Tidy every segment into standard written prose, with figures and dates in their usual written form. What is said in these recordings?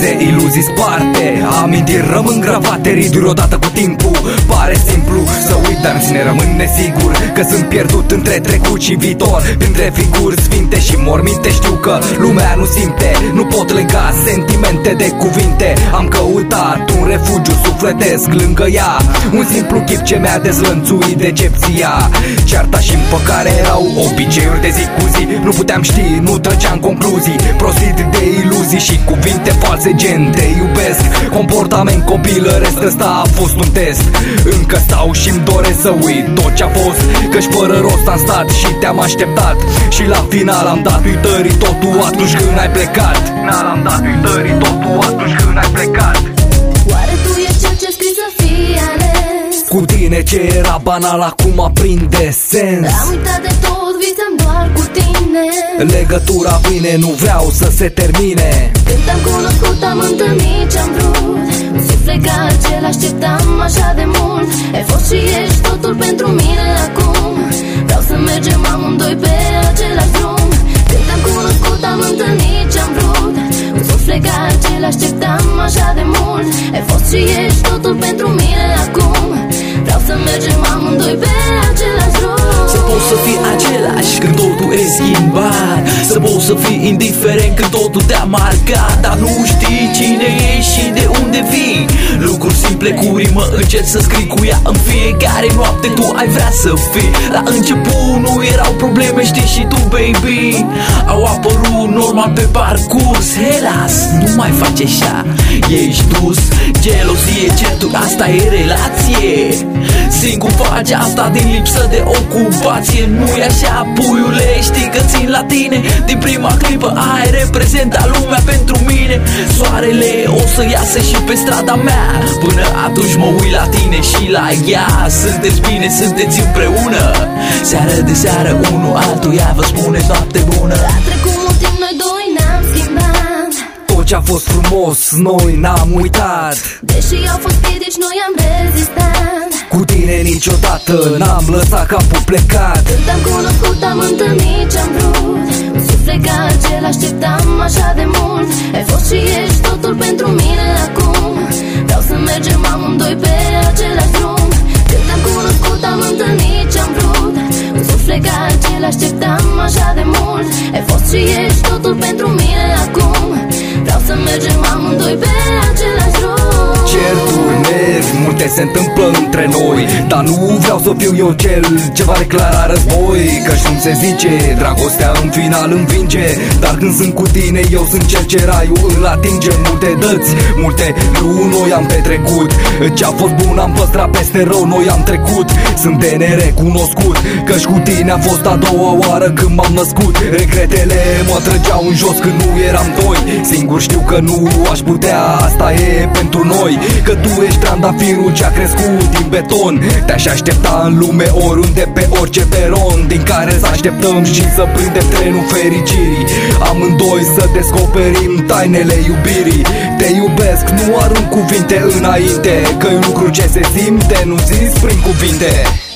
Speranțe, iluzii sparte, amintiri rămân gravate, riduri odată cu timpul. Pare simplu să uit, dar în sine rămân nesigur că sunt pierdut între trecut și viitor, printre figuri sfinte și morminte. Știu că lumea nu simte, nu pot lega sentimente de cuvinte. Am căutat un refugiu sufletesc lângă ea, un simplu chip ce mi-a dezlănțuit decepția. Cearta și împăcare erau obiceiuri de zi cu zi. Nu puteam ști, nu trăgeam concluzii, prostit de iluzii și cuvinte false gen te iubesc. Comportament copilăresc, ăsta a fost un test. Încă stau și-mi doresc să uit tot ce-a fost, căci fără rost am stat și te-am așteptat. Și la final am dat uitării totul atunci când ai plecat. Am dat uitării totul atunci când ai plecat. Oare tu e cel ce scrii să fii ales? Cu tine ce era banal acum aprinde sens. Am uitat de tot, visam doar cu tine. Legătura vine, nu vreau să se termine. Când te-am cunoscut am întâlnit ce-am vrut, un suflet ca acela așteptam așa de mult. Ai fost și ești totul pentru mine acum. Vreau să mergem amândoi pe același drum. Când te-am cunoscut am întâlnit ce-am vrut, un suflet ca acela așteptam așa de mult. Ai fost și ești totul pentru mine acum. Vreau să mergem amândoi pe același drum. Să poți să fii același când totul e schimbat, să poți să fii indiferent când totul te-a marcat. Dar nu știi cine ești și de unde vii. Lucruri simple cu rimă încerci să scrii cu ea în fiecare noapte. Tu ai vrea să fii. La început nu erau probleme, știi și tu, baby. Au apărut normal pe parcurs. Helas, nu mai faci așa, ești dus. Gelozie, certuri, asta e relație. Singur faci asta din lipsă de ocupație. Nu-i așa, puiule, știi că țin la tine. Din prima clipă ai reprezentat lumea pentru mine. Soarele o să iasă și pe strada mea. Până atunci mă uit la tine și la ea. Sunteți bine, sunteți împreună. Seară de seară, unul altuia vă spune noapte bună. A trecut mult timp, noi doi n-am schimbat. Tot ce-a fost frumos, noi n-am uitat. Deși au fost piedici, noi am rezistat. Cu tine niciodată n-am lăsat capul plecat. Când te-am cunoscut am întâlnit ce-am vrut, un suflet ca acela așteptam așa de mult. Ai fost și ești totul pentru mine acum. Vreau să mergem amândoi pe același drum. Când te-am cunoscut am întâlnit ce-am vrut, un suflet ca acela așteptam așa de mult. Ai fost și ești totul pentru mine acum. Vreau să mergem amândoi pe același drum. Certuri, nervi, multe se întâmplă între noi, dar nu vreau să fiu eu cel ce va declara război. Căci cum se zice, dragostea în final învinge. Dar când sunt cu tine, eu sunt cel ce raiul îl atinge. Multe dăți, multe luni noi am petrecut. Ce-a fost bun am păstrat, peste rău noi am trecut. Sunt de nerecunoscut, căci cu tine a fost a doua oară când m-am născut. Regretele mă trăgeau în jos când nu eram doi. Singur știu că nu aș putea, asta e pentru noi. Că tu ești trandafirul ce-a crescut din beton. Te-aș aștepta în lume oriunde, pe orice peron, din care să așteptăm și să prindem trenul fericirii. Amândoi să descoperim tainele iubirii. Te iubesc, nu arunc cuvinte înainte, că e un lucru ce se simte, nu zis prin cuvinte.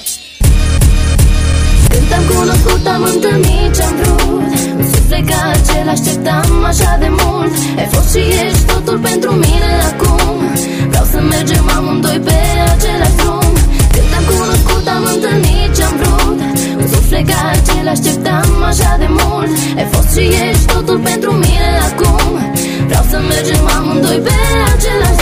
Când te-am cunoscut am întâlnit ce-am vrut, un suflet ca acela așteptam așa de mult. Ai fost și ești totul pentru mine acum. Vreau să mergem amândoi pe același drum. Când te-am cunoscut am întâlnit ce-am vrut, un suflet ca acela așteptam așa de mult. Ai fost și ești totul pentru mine acum. Vreau să mergem amândoi pe același